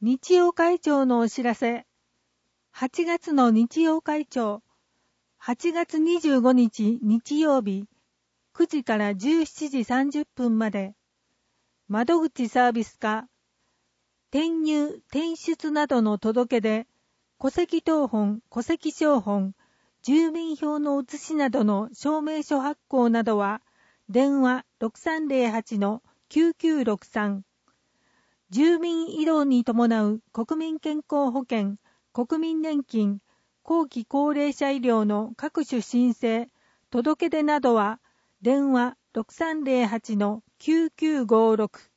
日曜会長のお知らせ。8月の日曜会長。8月25日日曜日、9時から17時30分まで。窓口サービス課。転入・転出などの届け出、戸籍謄本、戸籍抄本、住民票の写しなどの証明書発行などは、電話 6308-9963。住民移動に伴う国民健康保険、国民年金、後期高齢者医療の各種申請、届け出などは、電話 6308-9956。